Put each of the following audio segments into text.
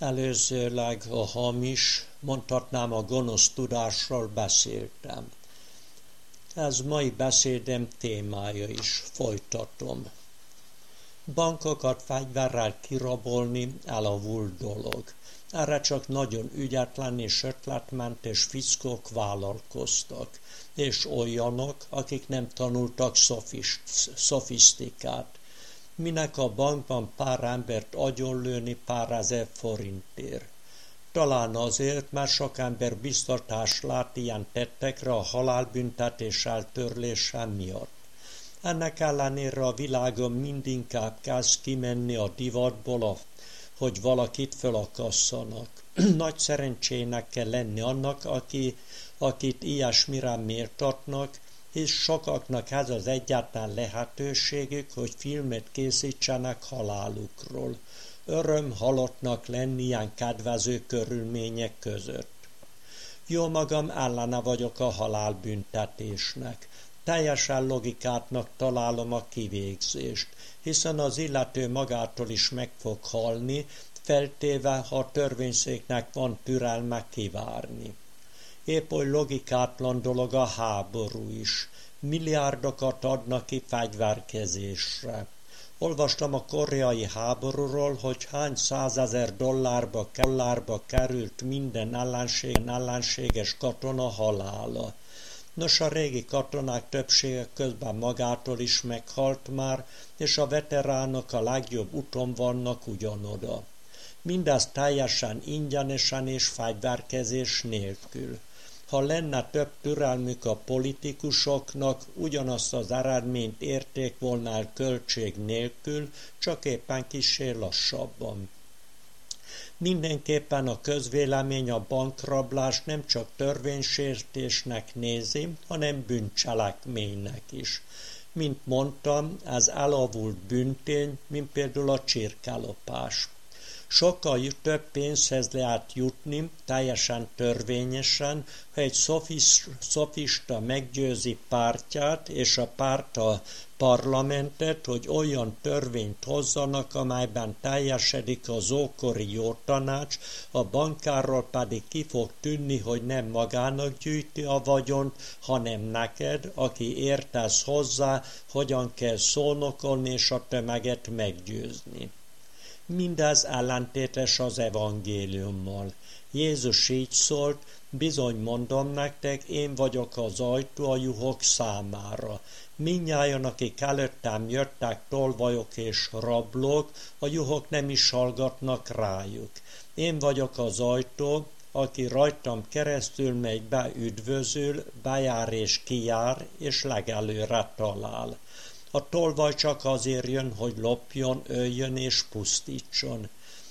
Előzőleg a hamis, mondhatnám a gonosz tudásról beszéltem. Ez mai beszédem témája is, folytatom. Bankokat fegyverrel kirabolni elavult dolog. Erre csak nagyon ügyetlen és ötletmentes fickók vállalkoztak, és olyanok, akik nem tanultak szofisztikát. Minek a bankban pár embert agyonlőni pár ezer forintért. Talán azért, mert sok ember biztatást lát ilyen tettekre a halálbüntetés eltörlése miatt. Ennek ellenére a világon mindinkább kezd kimenni a divatból, hogy valakit felakasszanak. Nagy szerencsének kell lenni annak, akit ilyesmire méltatnak, és sokaknak ez az egyáltalán lehetőségük, hogy filmet készítsenek halálukról. Öröm halottnak lenni ilyen kedvező körülmények között. Jó magam ellene vagyok a halálbüntetésnek. Teljesen logikátnak találom a kivégzést, hiszen az illető magától is meg fog halni, feltéve, ha a törvényszéknek van türelme kivárni. Épp oly logikátlan dolog a háború is. Milliárdokat adnak ki fegyverkezésre. Olvastam a koreai háborúról, hogy hány $100,000 került minden ellenséges katona halála. Nos, a régi katonák többsége közben magától is meghalt már, és a veteránok a legjobb úton vannak ugyanoda. Mindez teljesen ingyenesen és fegyverkezés nélkül. Ha lenne több türelmük a politikusoknak, ugyanazt az eredményt érték volna el költség nélkül, csak éppen kissé lassabban. Mindenképpen a közvélemény a bankrablást nem csak törvénysértésnek nézi, hanem bűncselekménynek is. Mint mondtam, ez elavult bűntény, mint például a csirkelopás. Sokkal több pénzhez lehet jutni, teljesen törvényesen, ha egy szofista meggyőzi pártját és a párt a parlamentet, hogy olyan törvényt hozzanak, amelyben teljesedik az ókori jó tanács, a bankárról pedig ki fog tűnni, hogy nem magának gyűjti a vagyont, hanem neked, aki értesz hozzá, hogyan kell szónokolni és a tömeget meggyőzni. Mindez ellentétes az evangéliummal. Jézus így szólt, bizony mondom nektek, én vagyok az ajtó a juhok számára. Mindnyájan, akik előttem jöttek tolvajok és rablók, a juhok nem is hallgatnak rájuk. Én vagyok az ajtó, aki rajtam keresztül megy be, üdvözül, bejár és kijár, és legelőre talál. A tolvaj csak azért jön, hogy lopjon, öljön és pusztítson.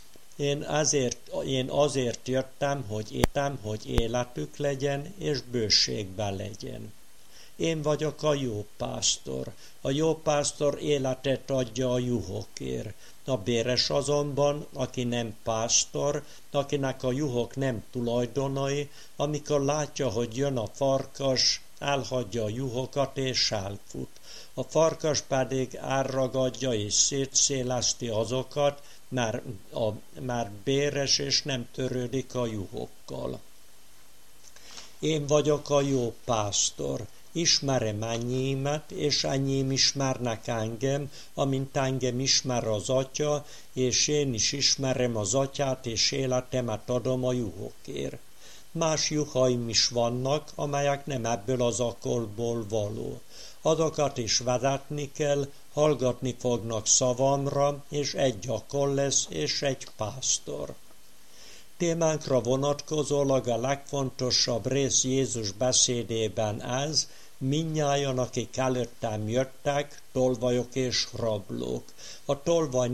Én azért jöttem, hogy életük legyen, és bőségben legyen. Én vagyok a jó pásztor. A jó pásztor életet adja a juhokért. A béres azonban, aki nem pásztor, akinek a juhok nem tulajdonai, amikor látja, hogy jön a farkas, elhagyja a juhokat és elfut. A farkas pedig elragadja és szétszéleszti azokat, már béres és nem törődik a juhokkal. Én vagyok a jó pásztor, ismerem enyémet, és enyém ismernek engem, amint engem ismer az Atya, és én is ismerem az Atyát, és életemet adom a juhokért. Más juhaim is vannak, amelyek nem ebből az akolból való. Azokat is vezetni kell, hallgatni fognak szavamra, és egy akol lesz, és egy pásztor. Témánkra vonatkozólag a legfontosabb rész Jézus beszédében ez, mindnyájan, akik előttem jöttek, tolvajok és rablók. A tolvaj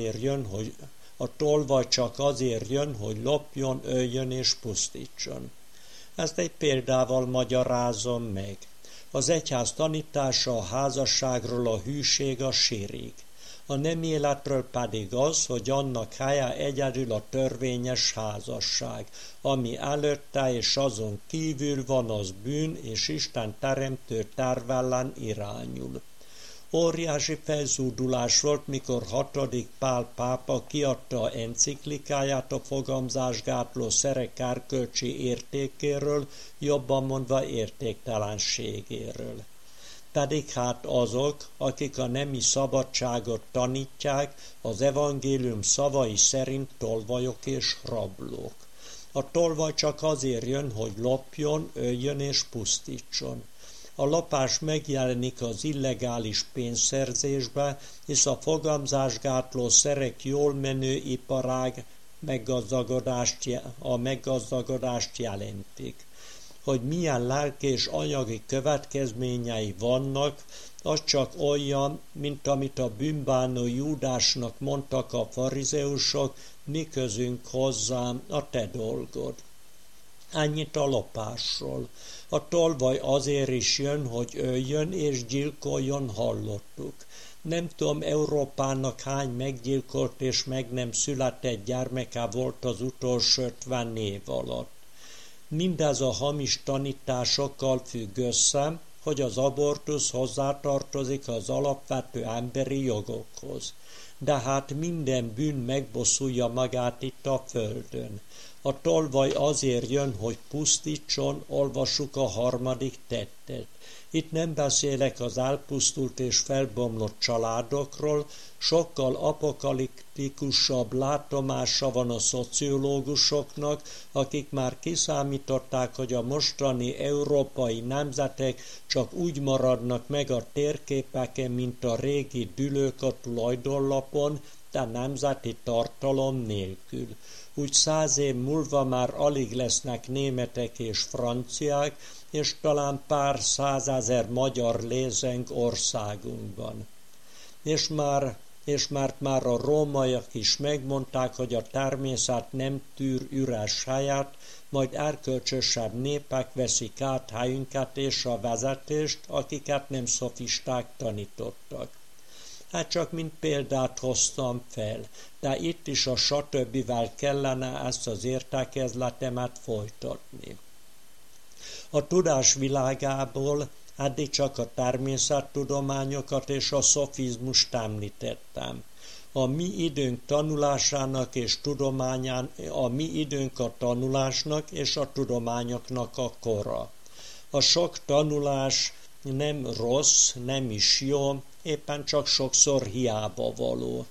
csak azért jön, hogy lopjon, öljön és pusztítson. Ezt egy példával magyarázom meg. Az egyház tanítása a házasságról a hűség a sírig. A nem életről pedig az, hogy annak helye egyedül a törvényes házasság, ami előtte és azon kívül van, az bűn és Isten teremtő terv ellen irányul. Óriási felzúdulás volt, mikor 6. Pál pápa kiadta enciklikáját a fogamzásgátló szerek erkölcsi értékéről, jobban mondva értéktelenségéről. Pedig hát azok, akik a nemi szabadságot tanítják, az evangélium szavai szerint tolvajok és rablók. A tolvaj csak azért jön, hogy lopjon, öljön és pusztítson. A lopás megjelenik az illegális pénzszerzésbe, és a fogamzásgátló szerek jól menő iparág meggazdagodást jelentik. Hogy milyen lelki és anyagi következményei vannak, az csak olyan, mint amit a bűnbánó Júdásnak mondtak a farizeusok, mi közünk hozzám, a te dolgod. Ennyit a lopásról. A tolvaj azért is jön, hogy öljön és gyilkoljon, hallottuk. Nem tudom, Európának hány meggyilkolt és meg nem született gyermeke volt az utolsó 50 év alatt. Mindez a hamis tanításokkal függ össze, hogy az abortusz hozzátartozik az alapvető emberi jogokhoz. De hát minden bűn megbosszulja magát itt a földön. A tolvaj azért jön, hogy pusztítson, olvassuk a 3. tettet. Itt nem beszélek az elpusztult és felbomlott családokról, sokkal apokaliptikusabb látomása van a szociológusoknak, akik már kiszámították, hogy a mostani európai nemzetek csak úgy maradnak meg a térképeken, mint a régi dülők a tulajdonlapon, de nemzeti tartalom nélkül. Úgy 100 év múlva már alig lesznek németek és franciák, és talán pár 100 000 magyar lézeng országunkban. És már a rómaiak is megmondták, hogy a természet nem tűr üres helyet, majd erkölcsösebb népek veszik át helyünket és a vezetést, akiket nem szofisták tanítottak. Hát csak mint példát hoztam fel, de itt is a satöbbivel kellene ezt az értekezletemet folytatni. A tudás világából eddig csak a természettudományokat és a szofizmust említettem. A mi időnk tanulásának és a tanulásnak és a tudományoknak a kora. A sok tanulás nem rossz, nem is jó, éppen csak sokszor hiába való.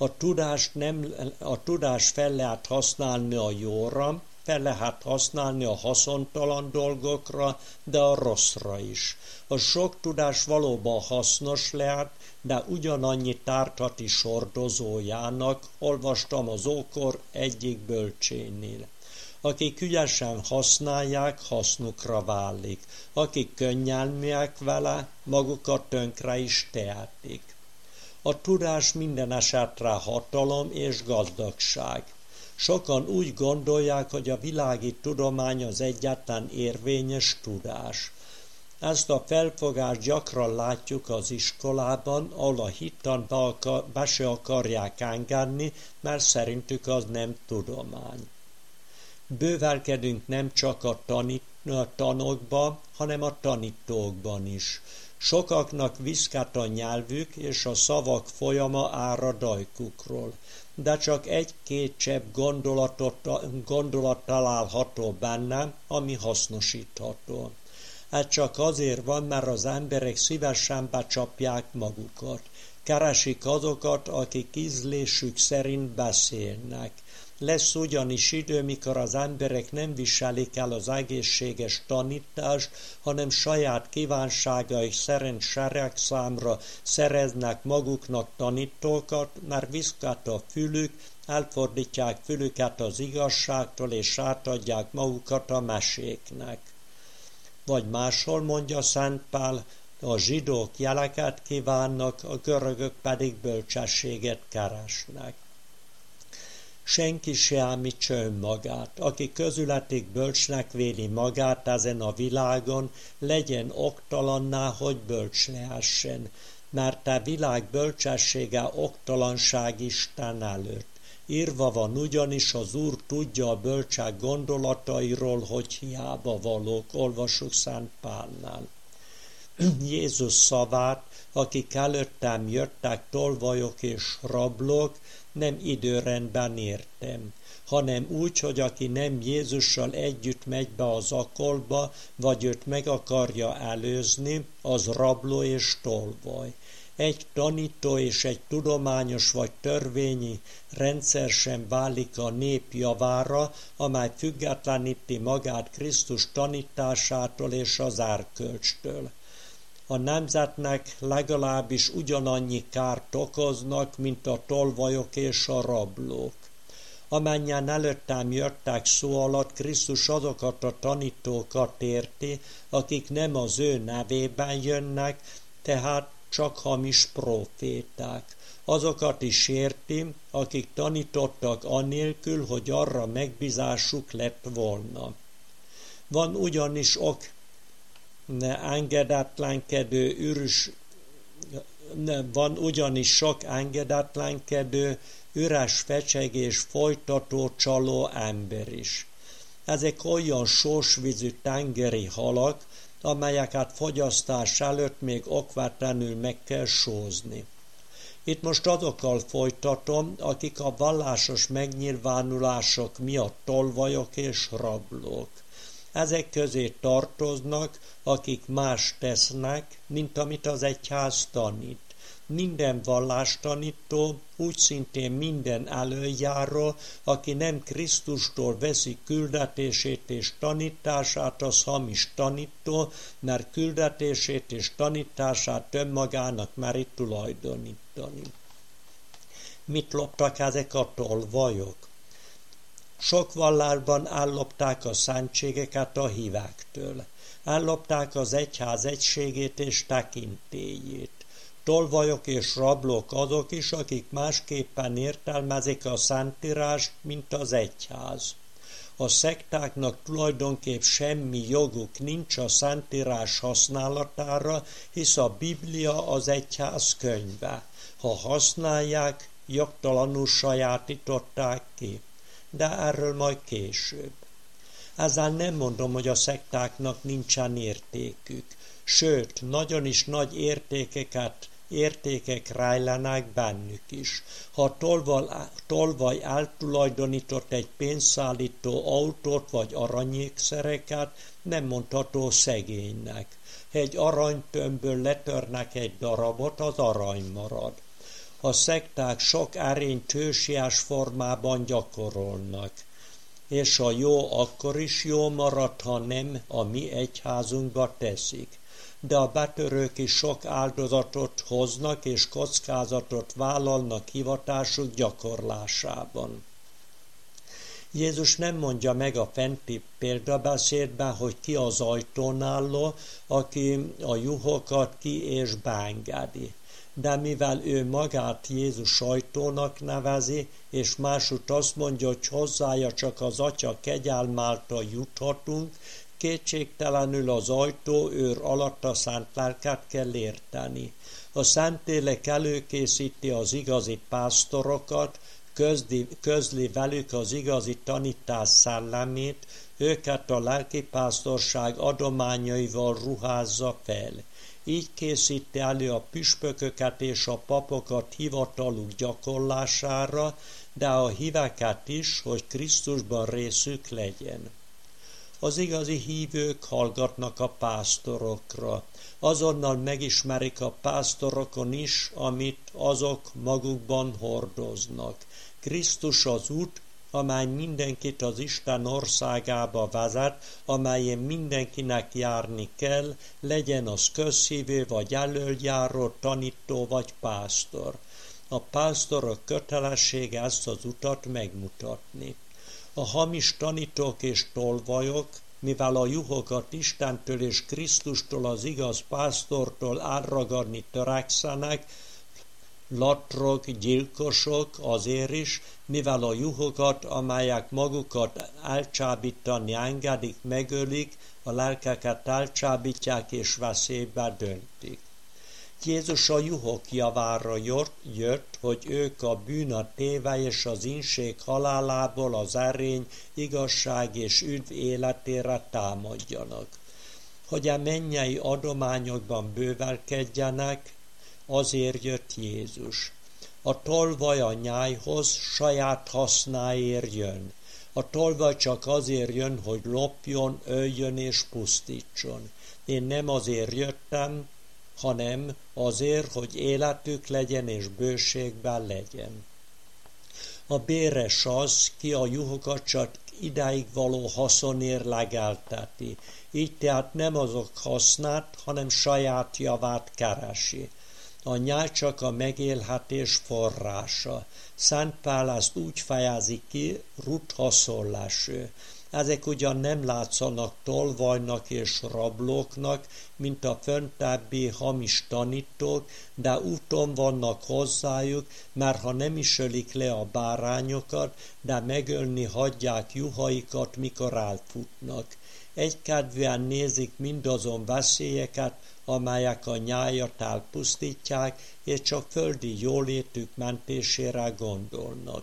A tudást fel lehet használni a jóra, fel lehet használni a haszontalan dolgokra, de a rosszra is. A sok tudás valóban hasznos lehet, de ugyanannyi tártat is hordozójának, olvastam az ókor egyik bölcsénél. Akik ügyesen használják, hasznukra válik. Akik könnyelműek vele, magukat tönkre is tehetik. A tudás minden esetre hatalom és gazdagság. Sokan úgy gondolják, hogy a világi tudomány az egyetlen érvényes tudás. Ezt a felfogást gyakran látjuk az iskolában, ahol a hittant be se akarják engedni, mert szerintük az nem tudomány. Bővelkedünk nem csak a tanokba, hanem a tanítókban is. Sokaknak viszket a nyelvük, és a szavak folyama árad ajkukról, de csak 1-2 csepp gondolat található benne, ami hasznosítható. Ez csak azért van, mert az emberek szívesen becsapják magukat. Keresik azokat, akik ízlésük szerint beszélnek. Lesz ugyanis idő, mikor az emberek nem viselik el az egészséges tanítást, hanem saját kívánságaik szerint seregszámra szereznek maguknak tanítókat, mert viszket a fülük, elfordítják fülüket az igazságtól, és átadják magukat a meséknek. Vagy máshol mondja Szent Pál, a zsidók jeleket kívánnak, a görögök pedig bölcsességet keresnek. Senki se említse önmagát, aki közületig bölcsnek véli magát ezen a világon, legyen oktalanná, hogy bölcs lehessen, mert a világ bölcsessége oktalanság Isten előtt. Írva van ugyanis, az Úr tudja a bölcsek gondolatairól, hogy hiába valók, olvassuk Szent Pálnál. Jézus szavát, akik előttem jöttek tolvajok és rablók, nem időrendben értem, hanem úgy, hogy aki nem Jézussal együtt megy be az akolba, vagy őt meg akarja előzni, az rabló és tolvaj. Egy tanító és egy tudományos vagy törvényi rendszer sem válik a nép javára, amely függetleníti magát Krisztus tanításától és az erkölcstől. A nemzetnek legalábbis ugyanannyi kárt okoznak, mint a tolvajok és a rablók. Amennyien előttem jöttek szó alatt, Krisztus azokat a tanítókat érti, akik nem az ő nevében jönnek, tehát csak hamis próféták. Azokat is érti, akik tanítottak anélkül, hogy arra megbízásuk lett volna. Van ugyanis sok engedetlenkedő, üres fecsegés folytató csaló ember is. Ezek olyan sósvízű tengeri halak, amelyeket fogyasztás előtt még okvetlenül meg kell sózni. Itt most azokkal folytatom, akik a vallásos megnyilvánulások miatt tolvajok és rablók. Ezek közé tartoznak, akik más tesznek, mint amit az egyház tanít. Minden vallástanító, úgy szintén minden elöljáró, aki nem Krisztustól veszi küldetését és tanítását, az hamis tanító, mert küldetését és tanítását önmagának meri tulajdonítani. Mit loptak ezek a tolvajok? Sok vallásban ellopták a szentségeket a hívektől. Ellopták az egyház egységét és tekintélyét. Tolvajok és rablók azok is, akik másképpen értelmezik a Szentírást, mint az egyház. A szektáknak tulajdonképp semmi joguk nincs a Szentírás használatára, hisz a Biblia az egyház könyve. Ha használják, jogtalanul sajátították ki. De erről majd később. Ezzel nem mondom, hogy a szektáknak nincsen értékük. Sőt, nagyon is nagy értékek rejlenek bennük is. Ha tolvaj eltulajdonított egy pénzszállító autót vagy aranyékszereket, nem mondható szegénynek. Ha egy aranytömbből letörnek egy darabot, az arany marad. A szekták sok erényt hősies formában gyakorolnak, és a jó akkor is jó marad, ha nem a mi egyházunkba teszik. De a betörők is sok áldozatot hoznak és kockázatot vállalnak hivatásuk gyakorlásában. Jézus nem mondja meg a fenti példabeszédben, hogy ki az ajtón álló, aki a juhokat ki és beengedi. De mivel ő magát Jézus ajtónak nevezi, és másút azt mondja, hogy hozzája csak az Atya kegyelme által juthatunk, kétségtelenül az ajtóőr alatt a szent lelket kell érteni. A Szentlélek előkészíti az igazi pásztorokat, közli velük az igazi tanítás szellemét, őket a lelkipásztorság adományaival ruházza fel. Így készíti elő a püspököket és a papokat hivataluk gyakorlására, de a híveket is, hogy Krisztusban részük legyen. Az igazi hívők hallgatnak a pásztorokra. Azonnal megismerik a pásztorokon is, amit azok magukban hordoznak. Krisztus az út, amely mindenkit az Isten országába vezet, amelyen mindenkinek járni kell, legyen az közhívő vagy elöljáró, tanító vagy pásztor. A pásztorok kötelessége ezt az utat megmutatni. A hamis tanítók és tolvajok, mivel a juhokat Istentől és Krisztustól, az igaz pásztortól elragadni törekszenek, latrok, gyilkosok azért is, mivel a juhokat, amelyek magukat elcsábítani engedik, megölik, a lelkeket elcsábítják és veszélybe döntik. Jézus a juhok javára jött, hogy ők a bűn, a téve és az inség halálából az erény, igazság és üdv életére támadjanak. hogy a mennyei adományokban bővelkedjenek, azért jött Jézus. A tolvaj a nyájhoz saját hasznáért jön. A tolvaj csak azért jön, hogy lopjon, öljön és pusztítson. Én nem azért jöttem, hanem azért, hogy életük legyen és bőségben legyen. A béres az, ki a juhokat csak idáig való haszonért legelteti. Így tehát nem azok hasznát, hanem saját javát keresi. A nyáj csak a megélhetés forrása. Szent Pál ezt úgy fejezi ki, rút haszonleső. Ezek ugyan nem látszanak tolvajnak és rablóknak, mint a föntábbi hamis tanítók, de úton vannak hozzájuk, mert ha nem is ölik le a bárányokat, de megölni hagyják juhaikat, mikor elfutnak. Egykedvűen nézik mindazon veszélyeket, amelyek a nyájat elpusztítják, és csak földi jólétük mentésére gondolnak.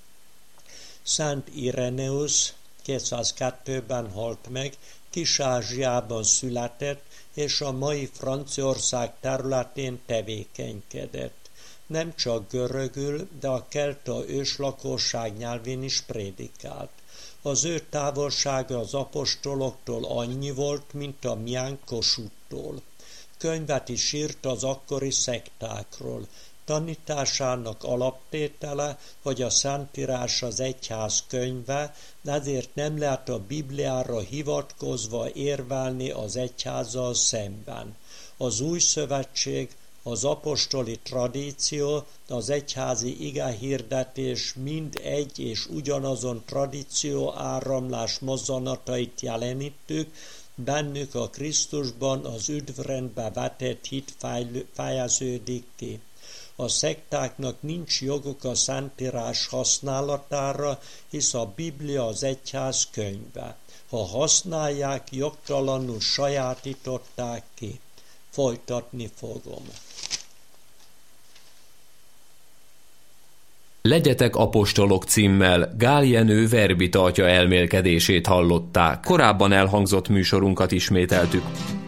Szent Ireneus 202-ben halt meg, Kis-Ázsiában született, és a mai Franciaország területén tevékenykedett. Nem csak görögül, de a kelta őslakosság nyelvén is prédikált. Az ő távolsága az apostoloktól annyi volt, mint a miánk Kossuth-tól. Könyvet is írt az akkori szektákról. Tanításának alaptétele, hogy a Szentírás az egyház könyve, ezért nem lehet a Bibliára hivatkozva érvelni az egyházzal szemben. Az új szövetség, az apostoli tradíció, az egyházi igehirdetés mind egy és ugyanazon tradíció áramlás mozzanatait jelenítük, bennük a Krisztusban az üdvrendbe vetett hit fejeződik ki. A szektáknak nincs joguk a Szentírás használatára, hisz a Biblia az egyház könyve. Ha használják, jogtalanul sajátították ki. Folytatni fogom. Legyetek apostolok címmel Gál Jenő verbita atya elmélkedését hallották. Korábban elhangzott műsorunkat ismételtük.